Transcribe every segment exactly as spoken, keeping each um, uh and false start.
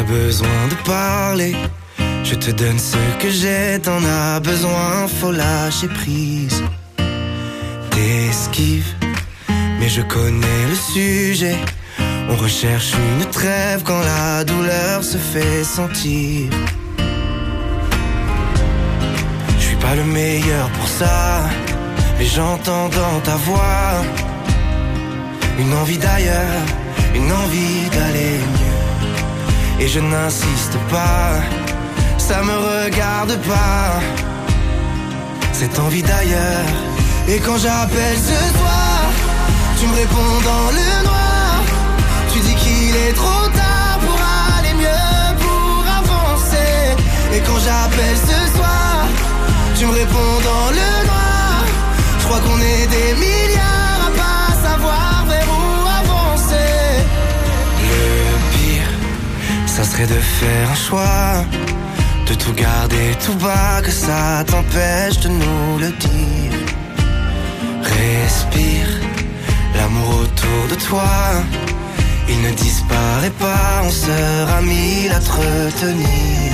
besoin de parler. Je te donne ce que j'ai, t'en as besoin, faut lâcher prise. T'esquives, mais je connais le sujet. On recherche une trêve quand la douleur se fait sentir. Je suis pas le meilleur pour ça, mais j'entends dans ta voix une envie d'ailleurs, une envie d'aller mieux. Et je n'insiste pas, ça me regarde pas, cette envie d'ailleurs. Et quand j'appelle ce soir, tu me réponds dans le noir. Tu dis qu'il est trop tard pour aller mieux, pour avancer. Et quand j'appelle ce soir, tu me réponds dans le noir. Je crois qu'on est des milliards à pas savoir vers où avancer. Le pire, ça serait de faire un choix, de tout garder tout bas, que ça t'empêche de nous le dire. Respire, l'amour autour de toi, il ne disparaît pas, on sera mille à te retenir.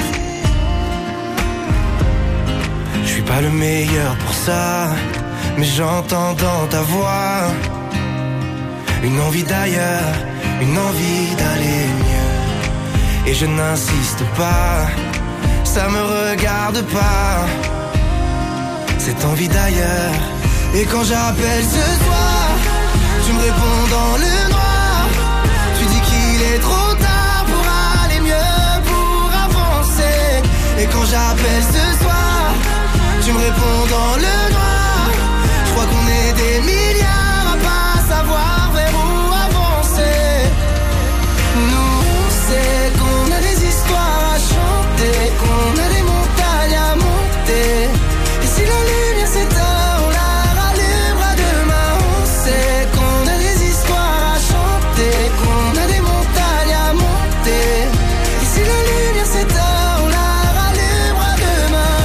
Je suis pas le meilleur pour ça, mais j'entends dans ta voix une envie d'ailleurs, une envie d'aller mieux. Et je n'insiste pas, ça me regarde pas, cette envie d'ailleurs. Et quand j'appelle ce soir, tu me réponds dans le noir. Tu dis qu'il est trop tard pour aller mieux, pour avancer. Et quand j'appelle ce soir, tu me réponds dans le noir. Je crois qu'on est des milliards à pas savoir vers où avancer. Nous, on sait qu'on a des histoires à chanter, qu'on a des montagnes à monter. Et si la lumière s'éteint, on la rallumera demain. On sait qu'on a des histoires à chanter, qu'on a des montagnes à monter. Et si la lumière s'éteint, on la rallumera demain.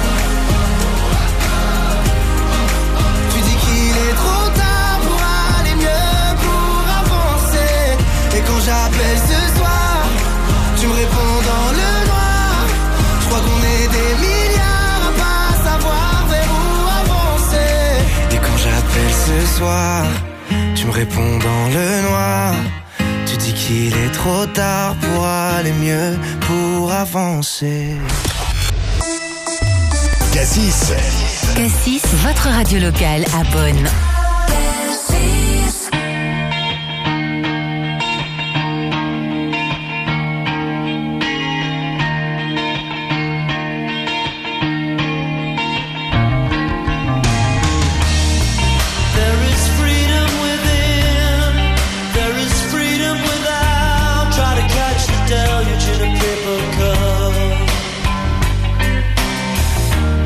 Tu dis qu'il est trop tard pour aller mieux, pour avancer. Et quand j'appelle ce soir, tu me réponds dans le noir. Je crois qu'on est des milliards à pas savoir vers où avancer. Et quand j'appelle ce soir, tu me réponds dans le noir. Tu dis qu'il est trop tard pour aller mieux, pour avancer. Cassis. Cassis, votre radio locale à Bonn.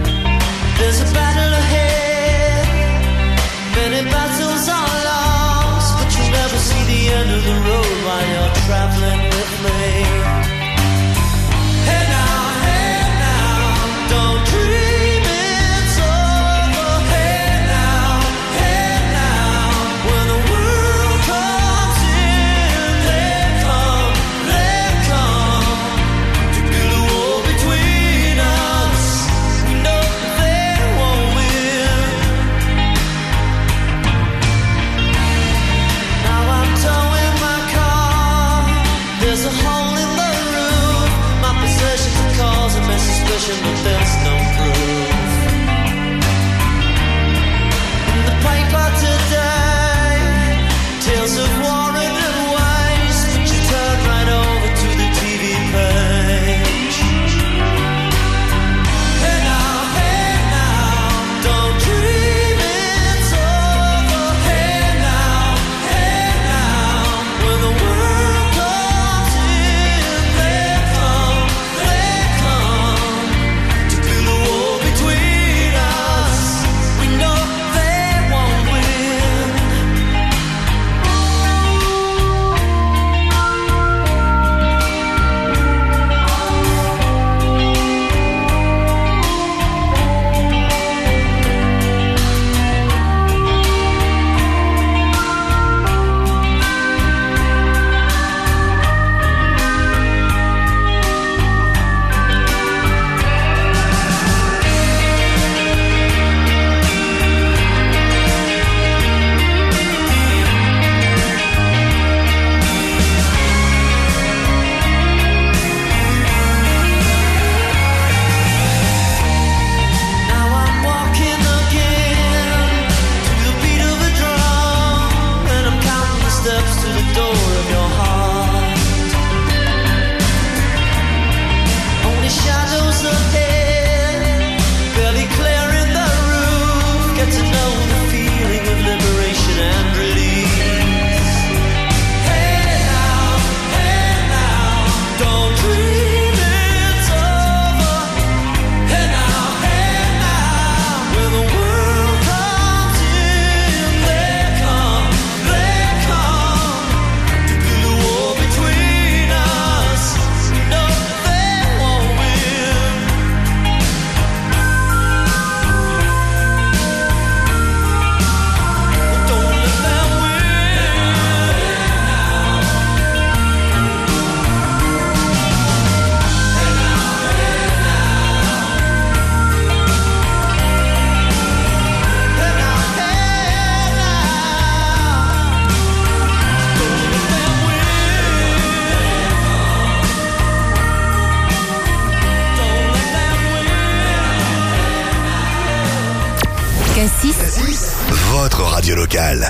There's a battle ahead, many battles are lost. votre radio locale.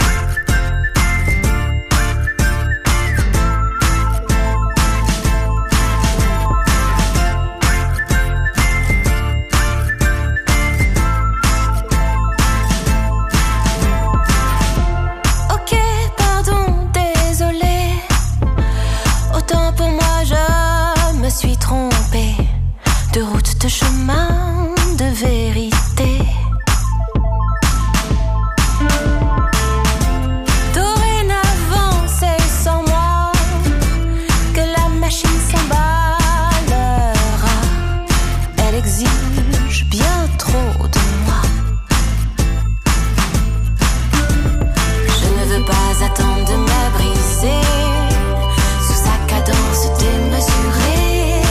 De route, de chemin, de vérité. Dorénavant, c'est sans moi que la machine s'emballera. Elle exige bien trop de moi. Je ne veux pas attendre de me briser sous sa cadence démesurée.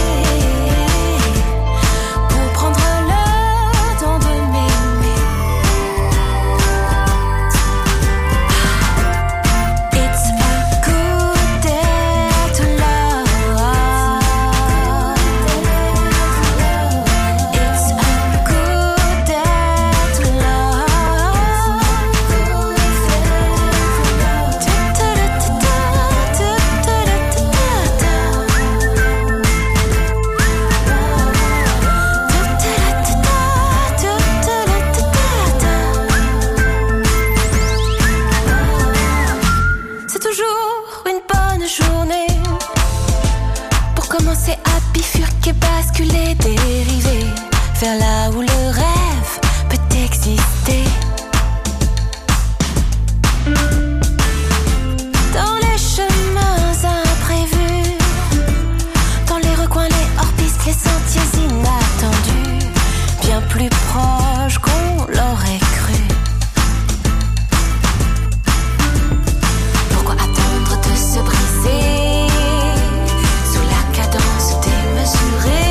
Vers là où le rêve peut exister. Dans les chemins imprévus, dans les recoins, les hors-pistes, les sentiers inattendus, bien plus proches qu'on l'aurait cru. Pourquoi attendre de se briser sous la cadence démesurée?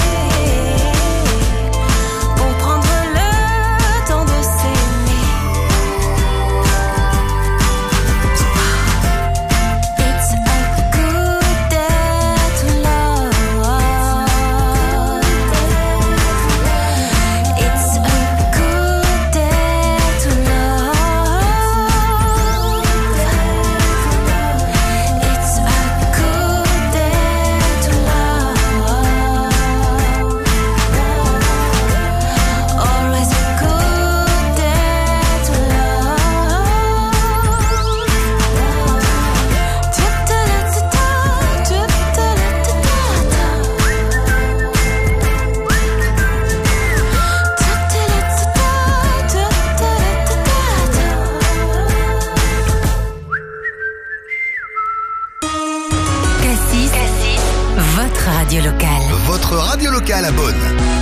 Radio locale. Votre radio locale à Beaune.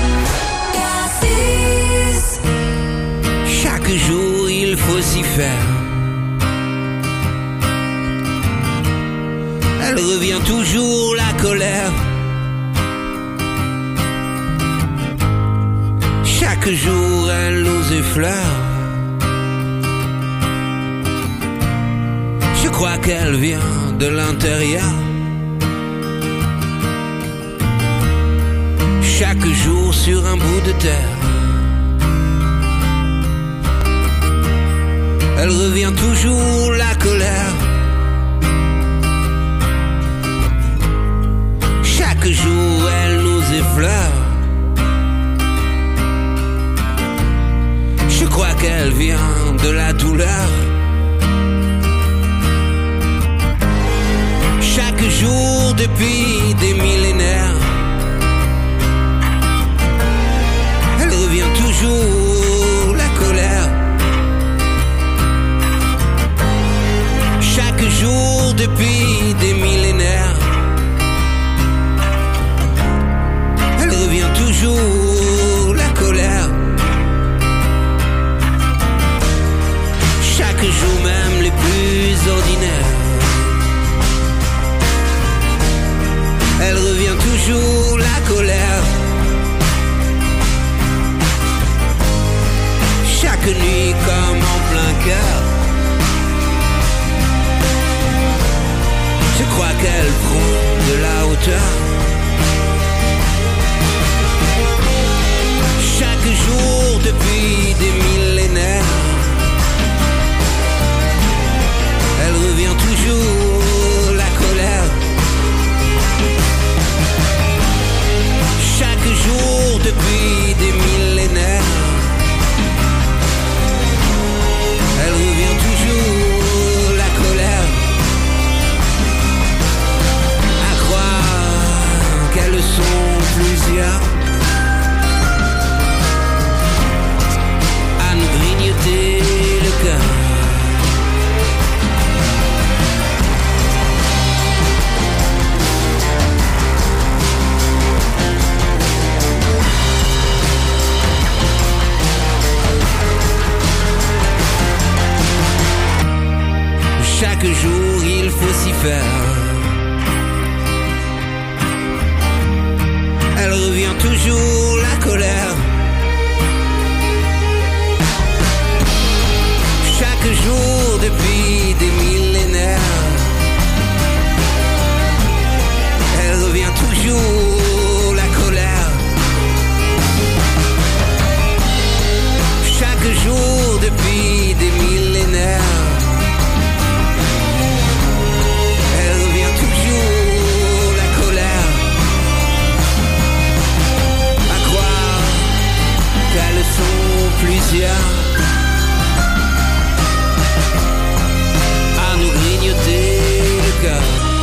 Chaque jour, il faut s'y faire. Elle revient toujours, la colère. Chaque jour, elle nous effleure. Je crois qu'elle vient de l'intérieur. Chaque jour sur un bout de terre, elle revient toujours, la colère. Chaque jour elle nous effleure. Je crois qu'elle vient de la douleur. Chaque jour depuis des millénaires, revient toujours, la colère. Chaque jour depuis des millénaires, elle revient toujours, la colère. Chaque jour, même les plus ordinaires, elle revient Chaque jour il faut s'y faire. Elle revient toujours, la colère. Chaque jour depuis des millénaires. Elle revient toujours, la colère. Chaque jour depuis des millénaires. Elle revient toujours, la colère. À croire qu'elles sont plusieurs à nous grignoter le cœur.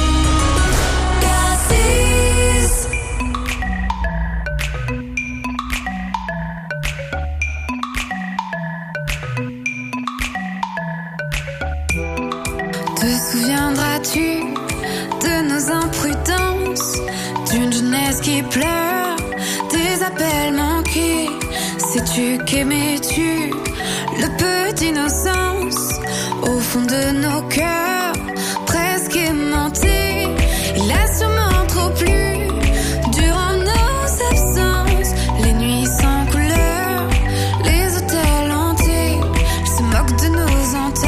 Te souviendras-tu de nos imprudences, d'une jeunesse qui pleure, des appels manqués? Sais-tu qu'aimais-tu le peu d'innocence au fond de nos cœurs, presque aimantés? Il a sûrement trop plu durant nos absences, les nuits sans couleur, les hôtels hantés. Je se moque de nos entailles.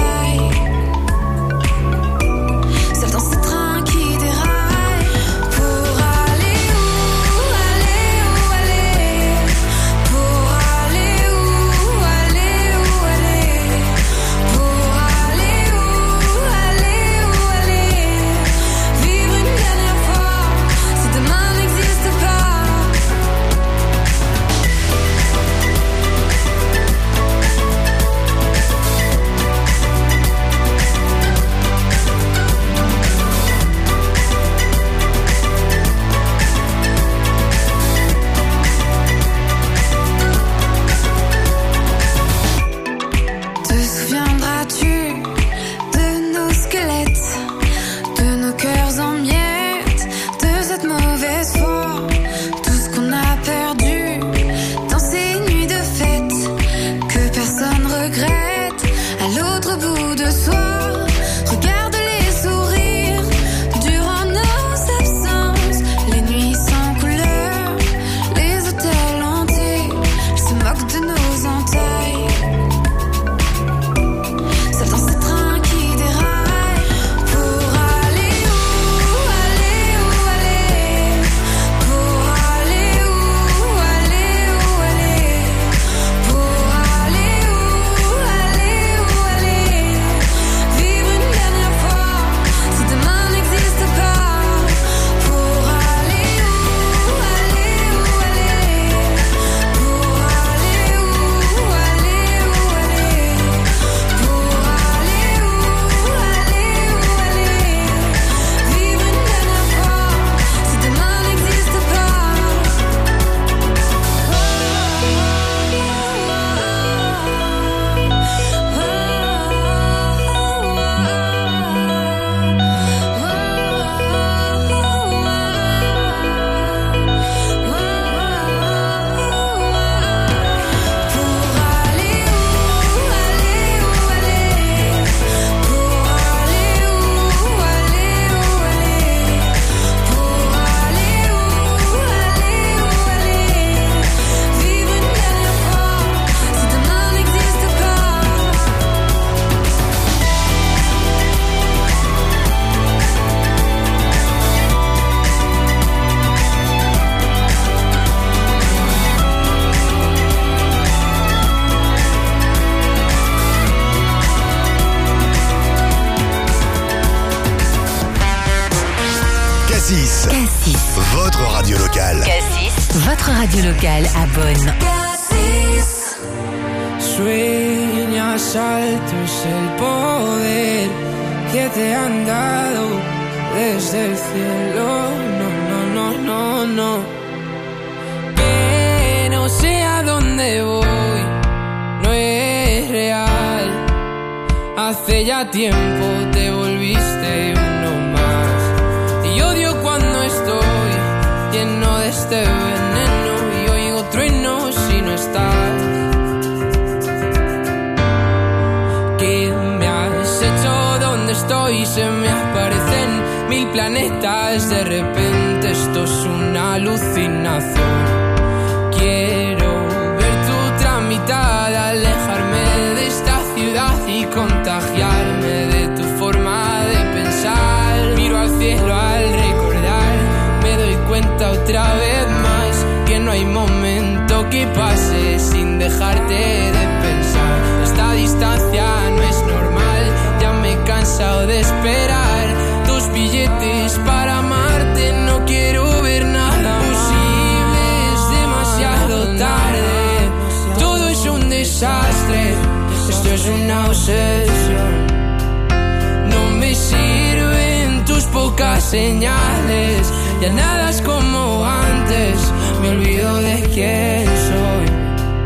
Cassis. Cassis. Votre radio locale. Cassis. Votre radio locale à Bonn. Cassis. Sueñas alto es el poder que te han dado desde el cielo. No, no, no, no, no. Que no sé a dónde voy, no es real. Hace ya tiempo te volviste uno más. Y odio cuando estoy lleno de este veneno y oigo truenos si no estás. ¿Qué me has hecho? ¿Dónde estoy se me aparecen mil planetas. De repente esto es una alucinación. Quiero ver tu tramitada, alejarme de esta ciudad y contagiarme de tu forma de pensar. Miro al cielo al recordar, me doy cuenta otra vez más que no hay momento que pase sin dejarte de pensar. Esta distancia no es normal, ya me he cansado de esperar tus billetes para amarte. No quiero ver nada posible, es demasiado tarde. Todo es un desastre, esto es una obsesión. No me sirven tus pocas señales, ya nada es como antes, me olvido de quién soy.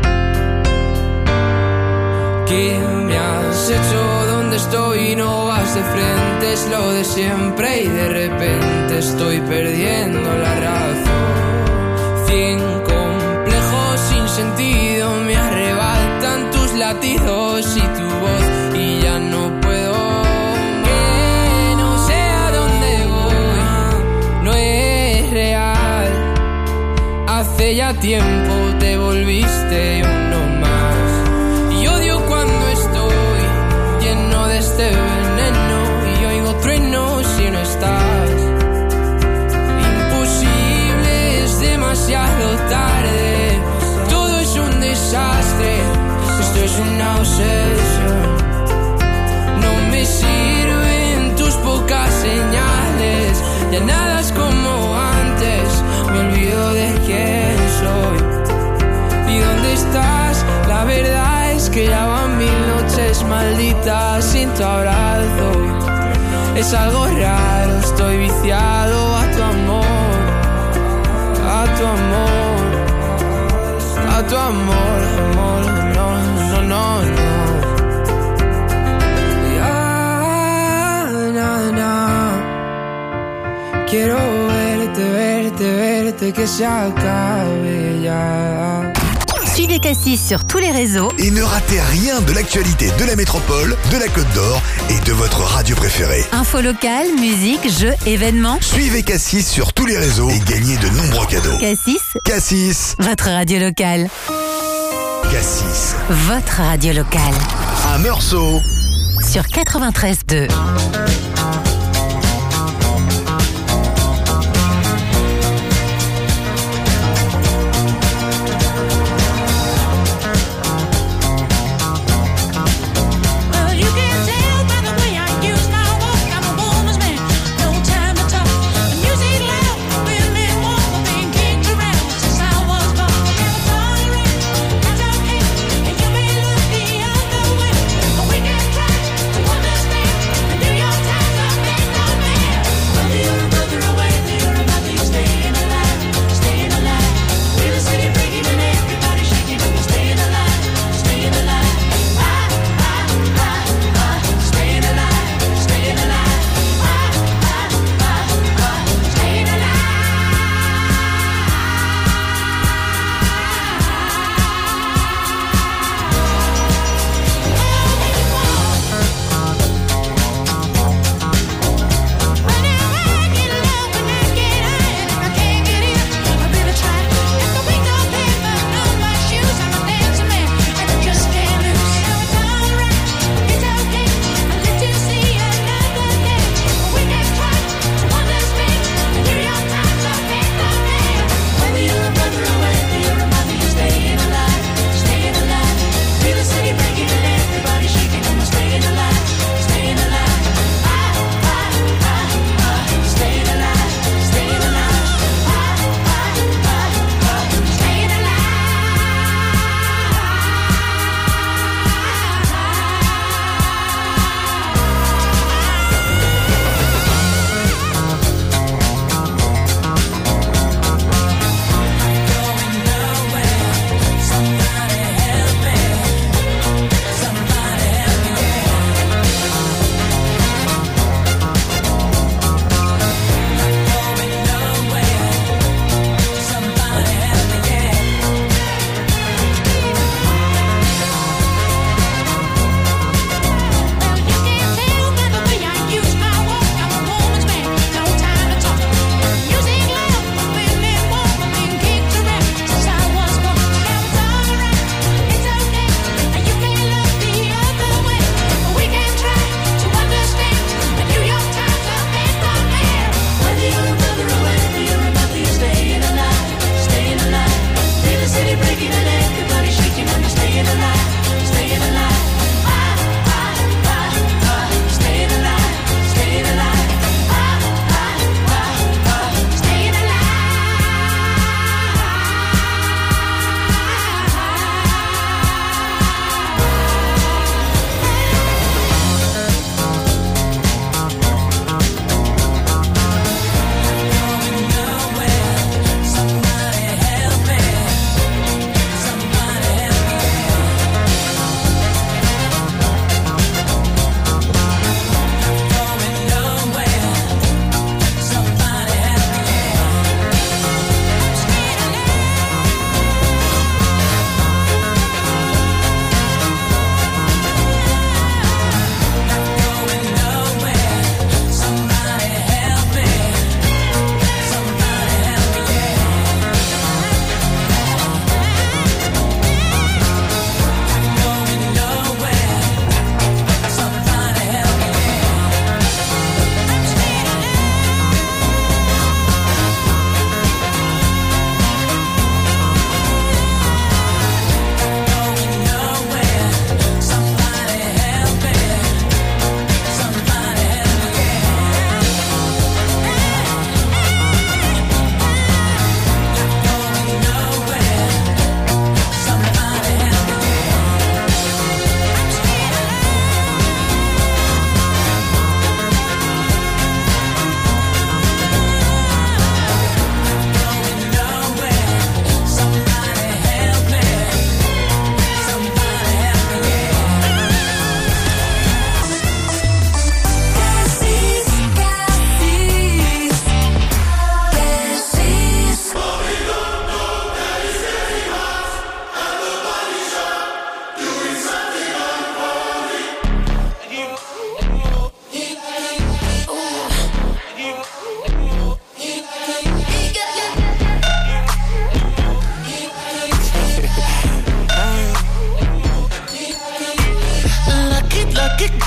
¿Qué me has hecho? ¿Dónde estoy? No vas de frente, es lo de siempre y de repente estoy perdiendo la razón. Cien complejos sin sentido me arrebatan tus latidos y tu voz y ya no puedo. Que no sé a dónde voy, no es real. Hace ya tiempo te volviste uno más y odio cuando estoy lleno de este veneno y oigo truenos si no estás. Imposible, es demasiado tarde, todo es un desastre, esto es una obsesión. No me sirven tus pocas señales, ya nada es como antes, me olvido de quién soy. ¿Y dónde estás? La verdad es que ya van mil noches malditas sin tu abrazo. Es algo raro, estoy viciado a tu amor, a tu amor, a tu amor, amor, no, no, no, no. Ya, na, na. Quiero verte, verte, verte, que se acabe ya. Suivez Cassis sur tous les réseaux Et ne ratez rien de l'actualité de la métropole, de la Côte d'Or et de votre radio préférée. Info locale, musique, jeux, événements. Suivez Cassis sur tous les réseaux et gagnez de nombreux cadeaux. Cassis, Cassis, votre radio locale. Cassis, Votre radio locale. à Meursault. Sur quatre-vingt-treize deux. Your time.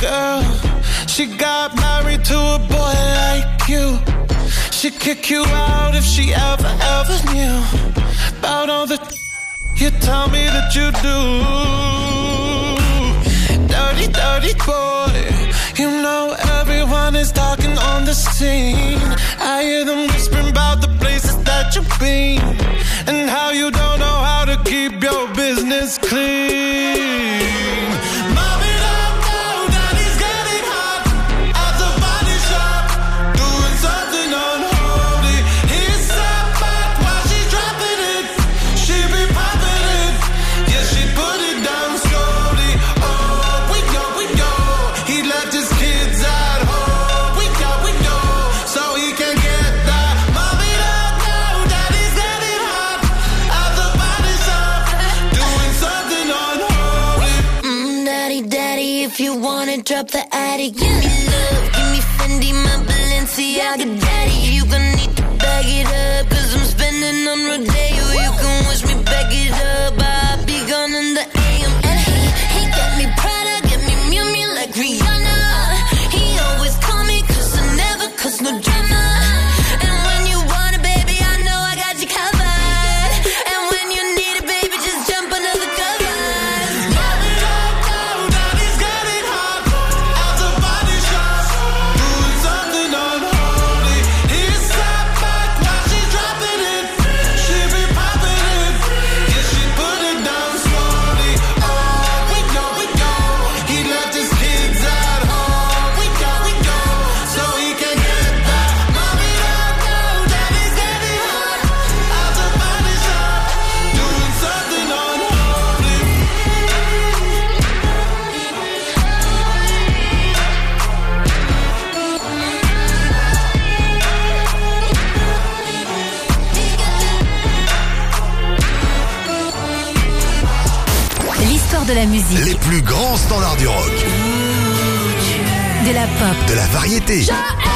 girl. She got married to a boy like you. She'd kick you out if she ever, ever knew about all the you tell me that you do. Dirty, dirty boy. You know everyone is talking on the scene. I hear them whispering about the places that you've been and how you don't know how to keep your business clean. Mommy, don't know that he's getting hot at the body shop, doing something unholy. He's sat back while she's dropping it. She be popping it, yeah, she put it down slowly. Oh, we go, we go. He left his kids at home. We go, we go, so he can get that. Mommy, don't know that he's getting hot at the body shop, doing something unholy. Mm, daddy, daddy, if you wanna drop the addy, give me love, give me Fendi, my Balenciaga daddy. You gon' need to bag it up, cause I'm spending on Rodeo. You can wish me back it up, I'll be gone in the A M. And he, he got me Prada, get me Miu Miu like Rihanna. He always call me cause I never cause no drama. And when you want it, baby, I know I got you covered. And when you need it, baby, just jump under the covers. Mommy, don't know that he's getting hot at the body shop, doing something unholy. He's sat back while she's dropping it. She be popping it, yeah, she put it down slowly. Oh, we go, we go. He left his kids at home. We go, we go, so he can get that. Mommy, don't know that he's getting hot at the body shop, doing something unholy. L'histoire de la musique, Les plus grands standards du rock, de la pop, de la variété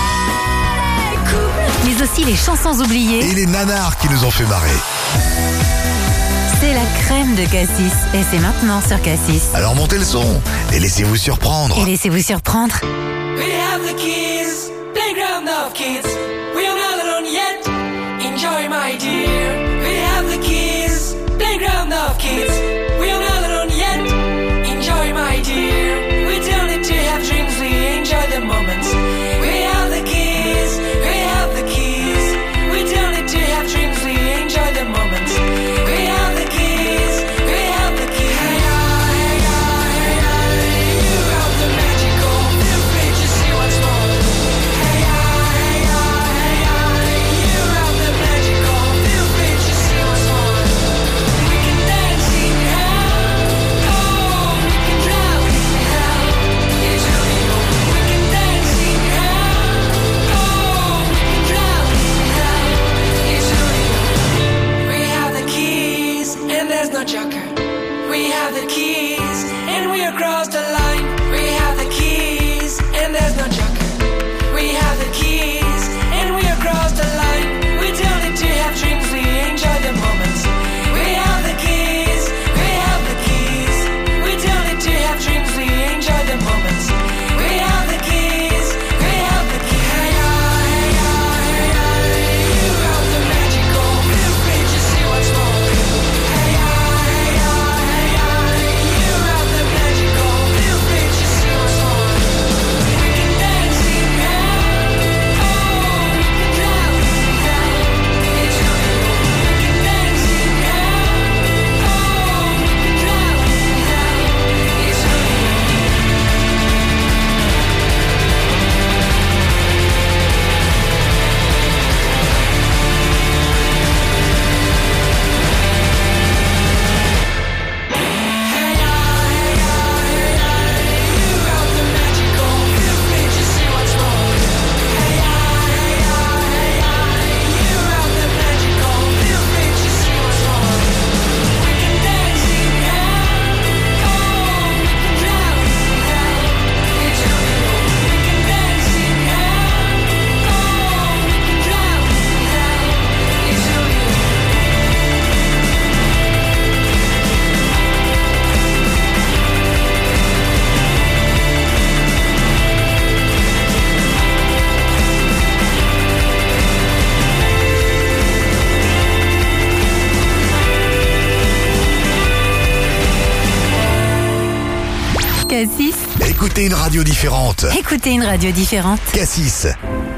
mais aussi les chansons oubliées. et les nanars qui nous ont fait marrer. C'est la crème de Cassis et c'est maintenant sur Cassis. Alors montez le son et laissez-vous surprendre. Et laissez-vous surprendre. We have the keys, playground of kids. We are not alone yet. Enjoy, my dear. We have the keys, playground of kids. We are not alone yet. Enjoy, my dear. We don't need to have dreams. We enjoy the moments. We have the keys. We have the keys. We don't need to have dreams. We enjoy the moments. We have the keys. We have the keys. Hey, hey, hey, hey, you have the magical. Feel free to see what's more. Hey, hey, hey, hey, you have the magical. Feel free to Écoutez une radio différente. Écoutez une radio différente. Cassis.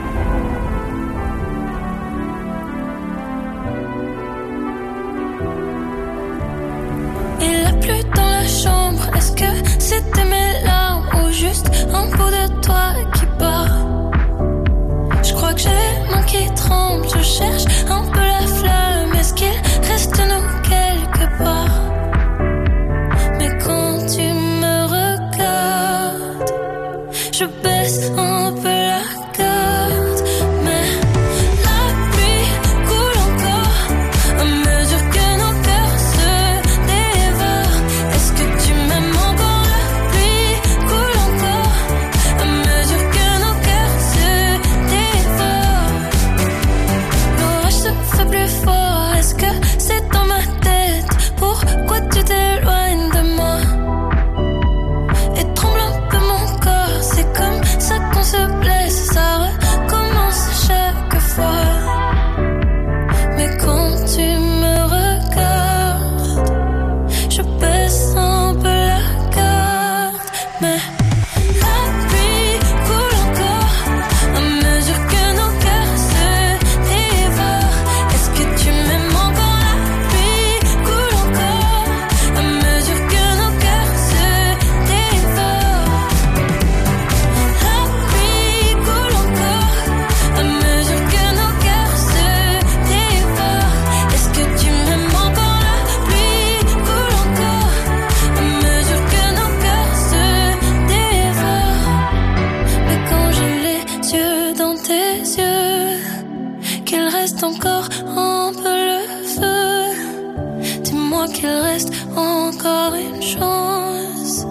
Il a plu dans la chambre. Est-ce que c'était mes larmes ou juste un bout de toi qui part? Je crois que j'ai les mains qui tremblent. Je cherche un peu la flamme. Est-ce qu'il reste nous quelque part? Mais quand tu me regardes, je baisse un peu la garde. Mais la pluie coule encore à mesure que nos cœurs se dévorent. Est-ce que tu m'aimes encore? La pluie coule encore à mesure que nos cœurs se dévorent. L'orage se fait plus fort. Est-ce que c'est dans ma tête? Pourquoi tu t'éloignes de moi? Et tremble un peu mon corps. C'est comme ça qu'on se blesse. Ça recommence chaque fois. Mais quand tu me regardes, je baisse un peu la garde. Mais la pluie coule encore à mesure que nos cœurs se dévorent. Est-ce que tu m'aimes encore? La pluie coule encore à mesure que nos cœurs se dévorent. La pluie coule encore à mesure que nos cœurs se dévorent. Est-ce que tu m'aimes encore? La pluie coule encore à mesure que nos cœurs se dévorent. Mais quand j'ai les yeux dans tes yeux, qu'il reste encore un peu le feu, dis-moi qu'il reste encore une chance.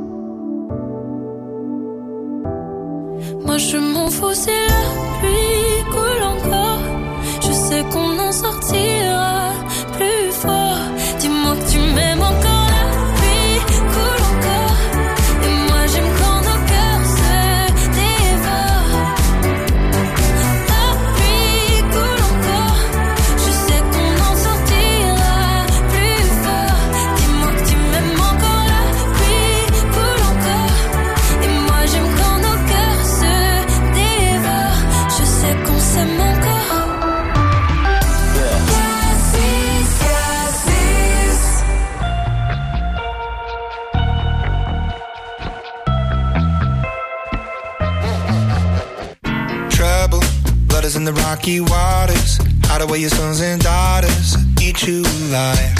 Moi je m'en fous si la pluie coule encore. Je sais qu'on en sortira plus fort. Dis-moi que tu m'aimes encore. La pluie coule encore. Et moi j'aime quand nos cœurs se dévorent. La pluie coule encore. Je sais qu'on en sortira plus fort. Dis-moi que tu m'aimes encore. La pluie coule encore. Et moi j'aime quand nos cœurs se dévorent. Je sais qu'on s'aime encore. Trouble, blood is in the rocky waters. Hide away your sons and daughters, eat you alive.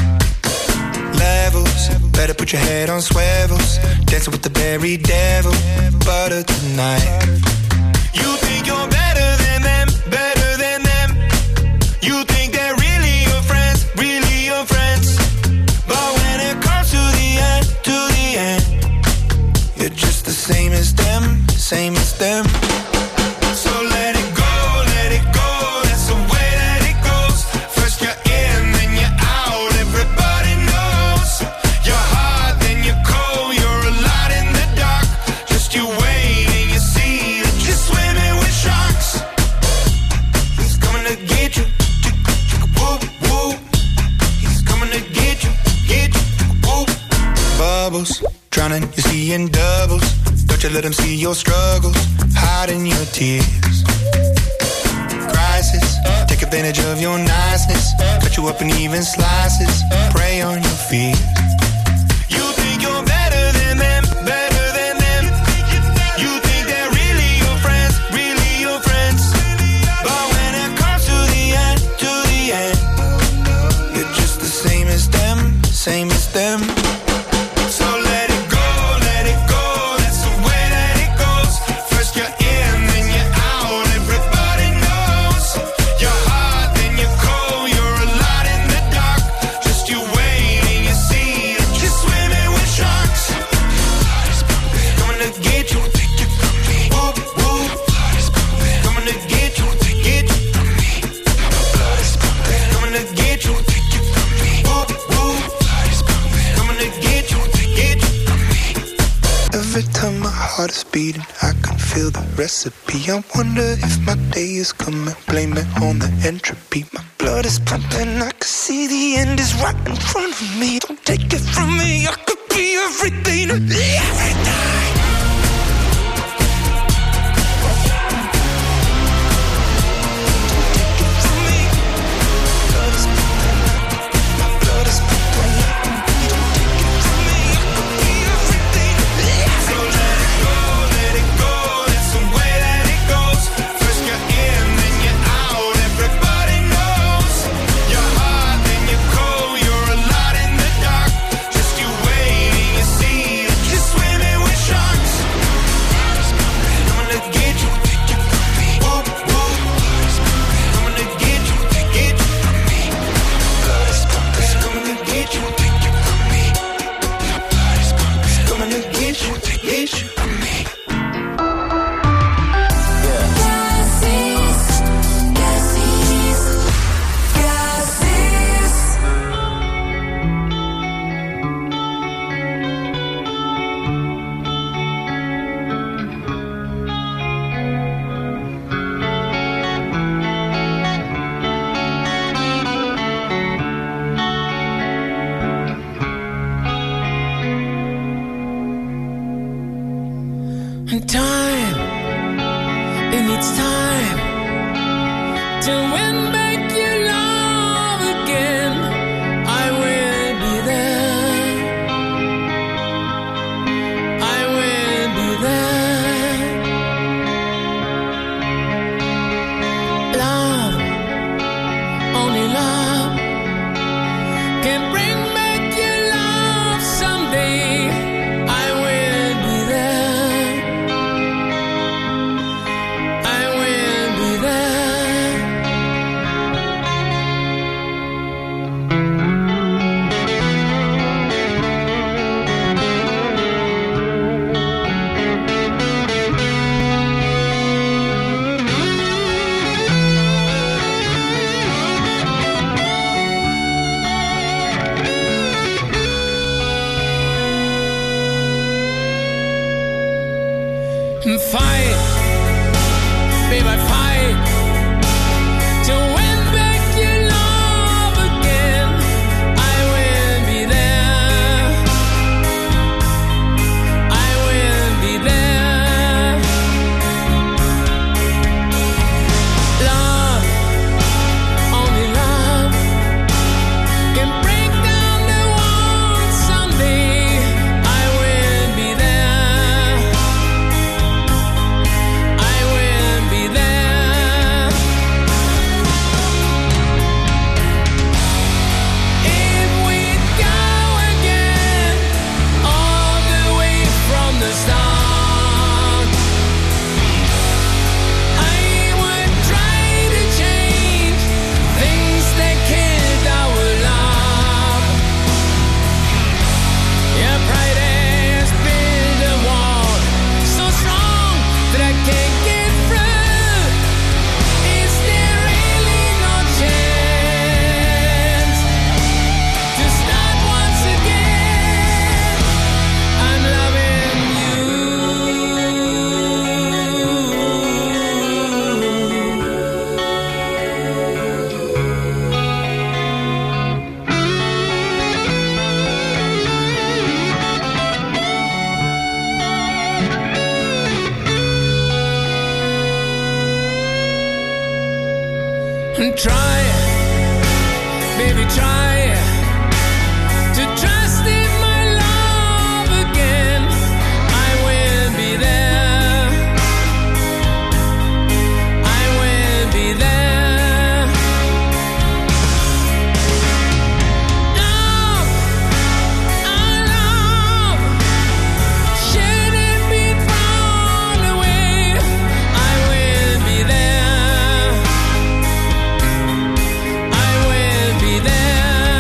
Levels, better put your head on swivels. Dancing with the very devil, butter tonight. You think you're better than them, better than them. You think they're really your friends, really your friends. But when it comes to the end, to the end, you're just the same as them, same as them. So let it go, let it go, that's the way that it goes. First you're in, then you're out, everybody knows. You're hot, then you're cold, you're a lot in the dark. Just you wait and you see that you're swimming with sharks. He's coming to get you, whoop, whoop. He's coming to get you, get you, whoop. Bubbles, drowning, you're seeing doubles. Don't you let them see your struggles, hiding your tears. Crisis, take advantage of your niceness. Cut you up in even slices, prey on your fears. You think you're better than them, better than them. You think they're really your friends, really your friends. But when it comes to the end, to the end, you're just the same as them, same as them. So let it go, let it go, that's the way that it goes. First you're in, then you're out, everybody knows. You're hot, then you're cold, you're a lot in the dark. Just you wait and you see that you're swimming with sharks. Coming to get you, whoop, whoop. Coming to get you, get you. Coming to get you, whoop, whoop. Coming to get you, get you. Every time my heart is beating, I can feel the recipe. I wonder if my day is coming. Blame it on the entropy. My blood is pumping. I can see the end is right in front of me. Don't take it from me. I could be everything every night. And time, it needs time to win back your love again. I will be there. I will be there. Love, only love can bring back your love someday. I will be there. I will be there. Fight, babe, I fight to win back your love again. I will be there. I will be there. Love, only love can break down the walls someday. I will be there. I will be there. If we go again, all the way from the start, I would try to change things that killed our love. Your pride has built a wall so strong that I can't get through. Is there really no chance to start once again? I'm loving you. And try, baby, try to trust in my love again. I will be there. I will be there. Love, our love, shouldn't be thrown away. I will be there. I will be there.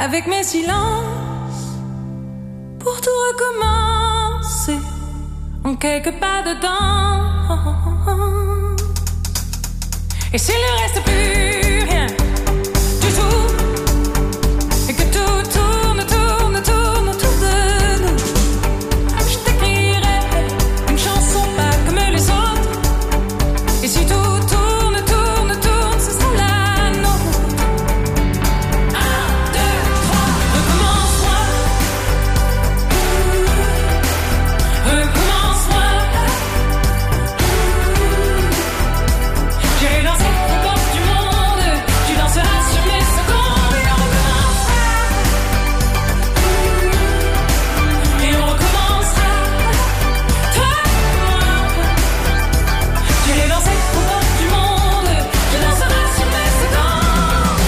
avec mes silences, pour tout recommencer, en quelques pas dedans. Et s'il ne reste plus rien du tout, et que tout tourne, tourne, tourne autour de nous, je t'écrirai une chanson pas comme les autres. Et si tout tourne, tourne, tourne, ce sera la nôtre. Un, deux, trois, recommence-moi. Recommence-moi. J'irai danser aux portes du monde. Tu danseras sur mes secondes. Et on recommencera. Et on recommencera. Toi et moi. J'irai danser aux portes du monde. Tu danseras sur mes secondes.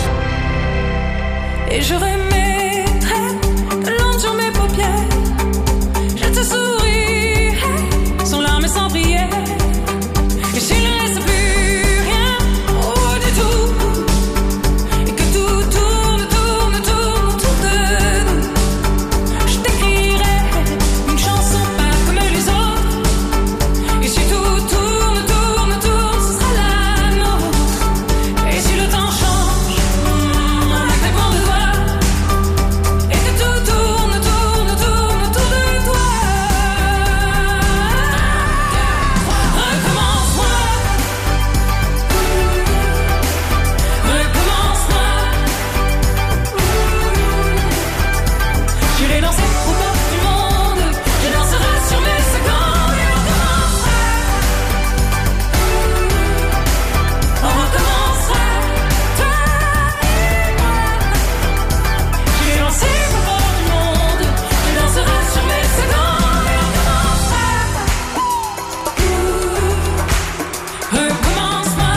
Et je remettrai de l'ombre sur mes paupières. Je te sourirai sans larmes et sans prière. Et s'il ne reste plus rien, oh du tout, et que tout tourne, tourne, tourne autour de nous, je t'écrirai une chanson pas comme les autres. Et si tout tourne, tourne, tourne, ce sera la nôtre. Et si le temps change, mm, un claquement de doigts, et que tout tourne, tourne, tourne autour de toi. Recommence-moi. Recommence-moi. J'irai danser aux portes du monde. Tu danseras sur mes secondes. Et on recommencera. On recommencera. Toi et moi. J'irai danser aux portes du monde. Tu danseras sur mes secondes. Et on recommencera. Recommence-moi.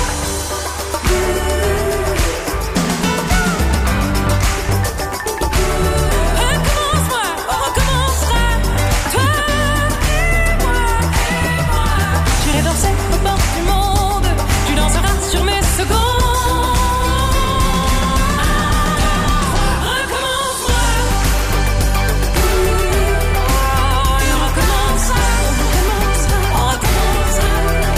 Recommence-moi, on recommencera. Toi et moi, et moi. J'irai danser aux portes du monde. Tu danseras sur mes secondes. Recommence-moi. Et on recommencera. On recommencera.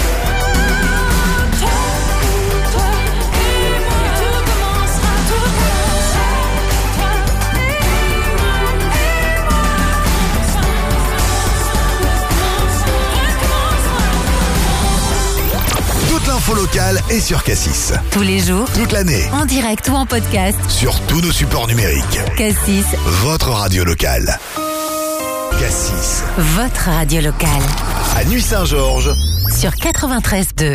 Toi, toi et moi. Tout recommencera. Tout recommencera. Toi et moi, et moi. Toute l'info locale est sur Cassis. Tous les jours, Toute l'année, en direct ou en podcast. sur tous nos supports numériques. Cassis, Votre radio locale. Cassis, votre radio locale. à Nuit-Saint-Georges. Sur quatre-vingt-treize deux.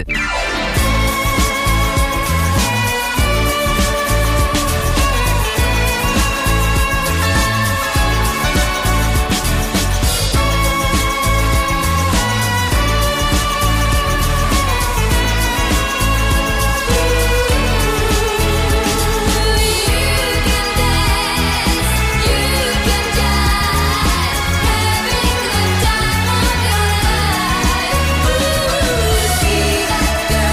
See that girl.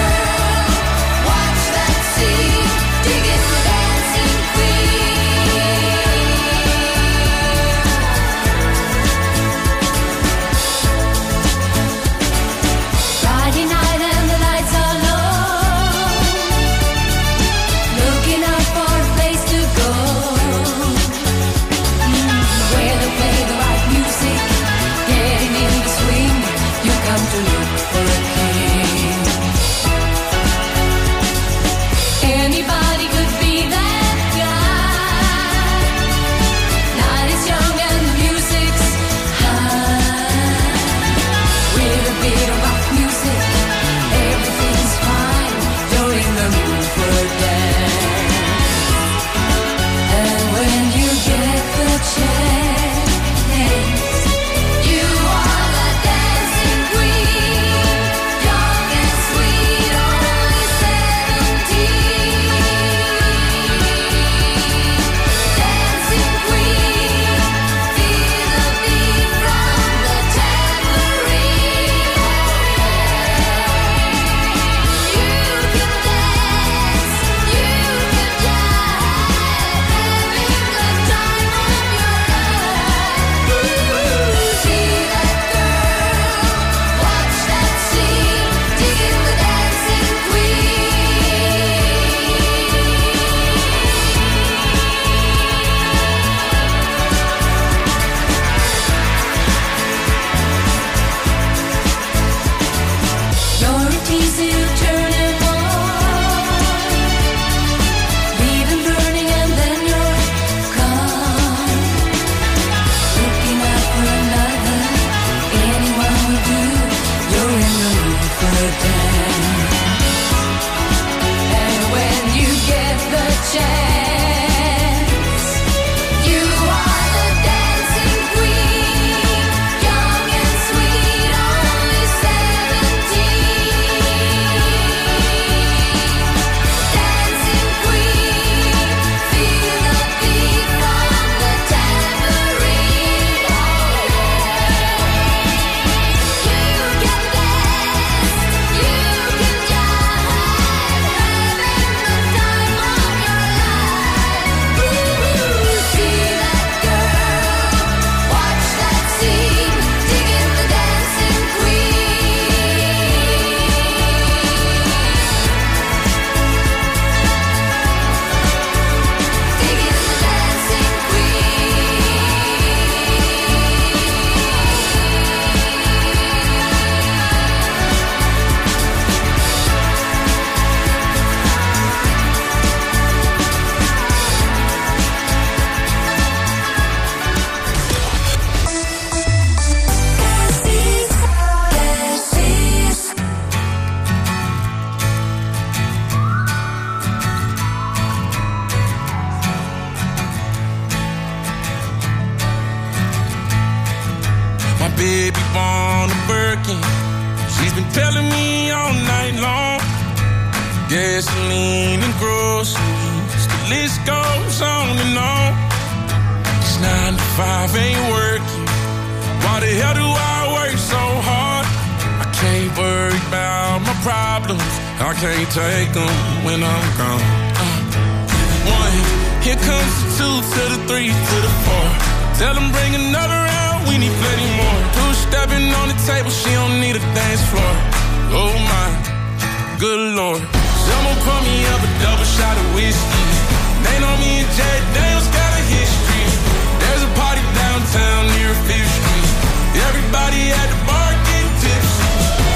baby born a Birkin. She's been telling me all night long. Gasoline and groceries, the list goes on and on. This nine to five ain't working. Why the hell do I work so hard? I can't worry about my problems. I can't take them when I'm gone. Uh, one, here comes the two to the three to the four. Tell them bring another round, we need plenty more. Two stepping on the table, she don't need a dance floor. Oh my, good Lord. Someone pour me up a double shot of whiskey. They know me and Jay Daniels got a history. There's a party downtown near Fifth Street. Everybody at the bar getting tipsy.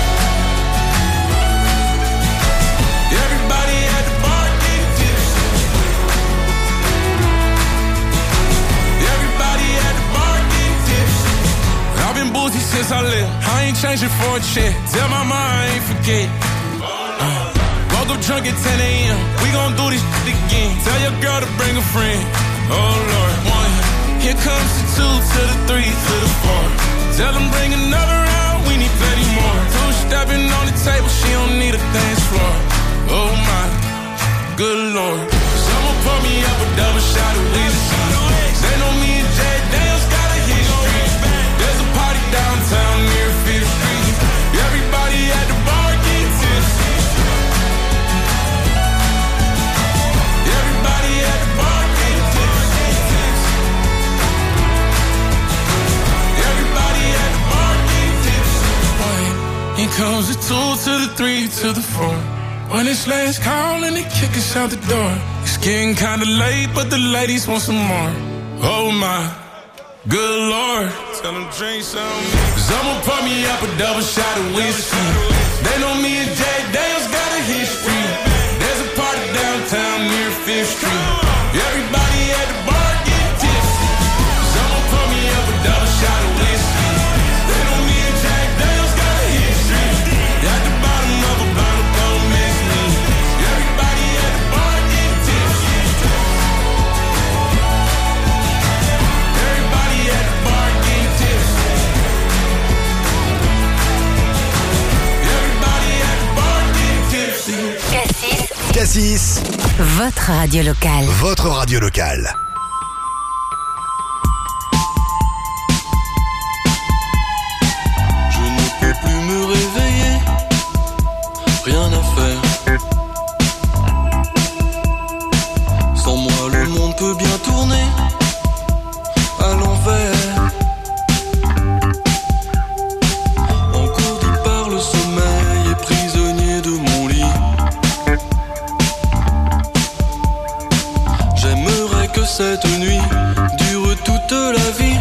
Everybody at the bar getting tipsy. Everybody at the bar getting tipsy. I've been boozy since I left. I ain't changing for a check. Tell my mom I ain't forget. Uh, woke up drunk at ten a.m. We gon' do this shit again. Tell your girl to bring a friend. Oh Lord, one. Here comes the two to the three to the four. Tell them bring another round, we need plenty more. Two stepping on the table, she don't need a dance floor. Oh my, good Lord. Someone pour me up a double shot of whiskey. They know me and Jay Daniels got a history. There's a party downtown near Fifth Street. Everybody at the bar getting tipsy. Everybody at the bar getting tipsy. Everybody at the bar getting tipsy. Here comes the two to the three to the four. When it's last call and they kick us out the door. It's getting kinda late, but the ladies want some more. Oh my, good Lord. Tell them drink some. Someone pour me up a double shot of whiskey. They know me and Jay Daniels got a history. There's a party downtown near Fifth Street. Everybody at the bar getting tipsy. Someone pour me up a double shot of whiskey. They know me and Jay Daniels got a history. At the bottom of a bottle, don't miss me. Everybody at the bar getting tipsy. Everybody at the bar getting tipsy. Everybody at the bar getting tipsy. Cassis, Cassis, votre radio locale. votre radio locale. Je ne peux plus me réveiller, rien à faire. Sans moi le monde peut bien tourner à l'envers. Engourdi par le sommeil et prisonnier de mon lit. J'aimerais que cette nuit dure toute la vie.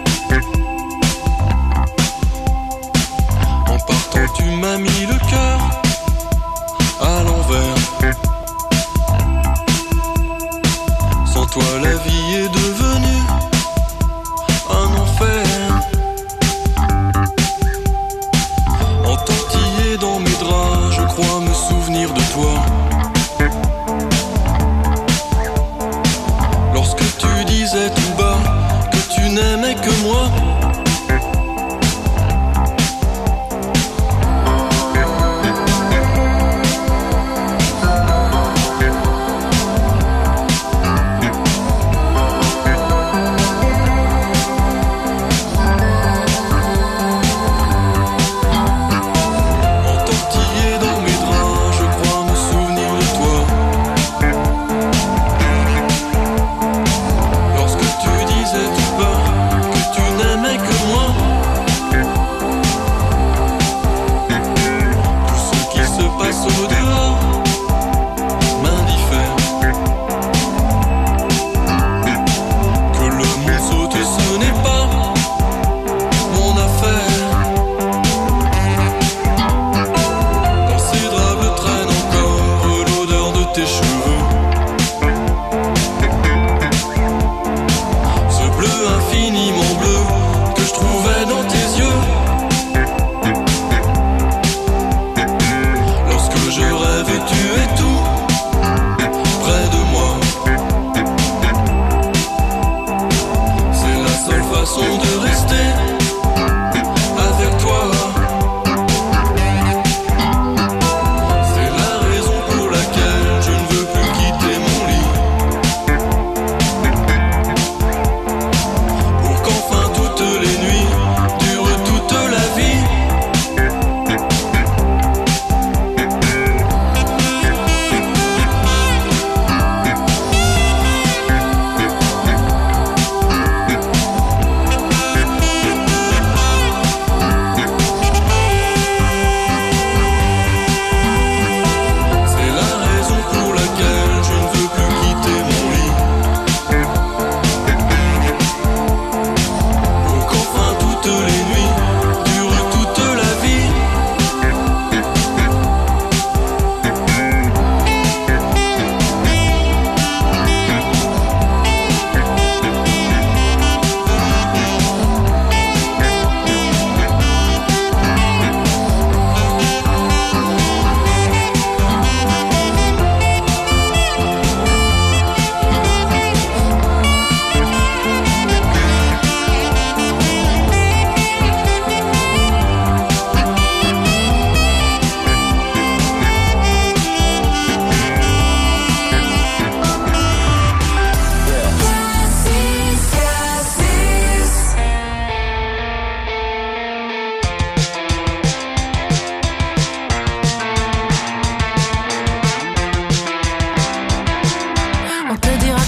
En partant tu m'as mis le cœur à l'envers. Sans toi la vie est devenue un enfer. Entortillé dans mes draps, je crois me souvenir de toi. Lorsque tu disais tout bas que tu n'aimais que moi. On te dira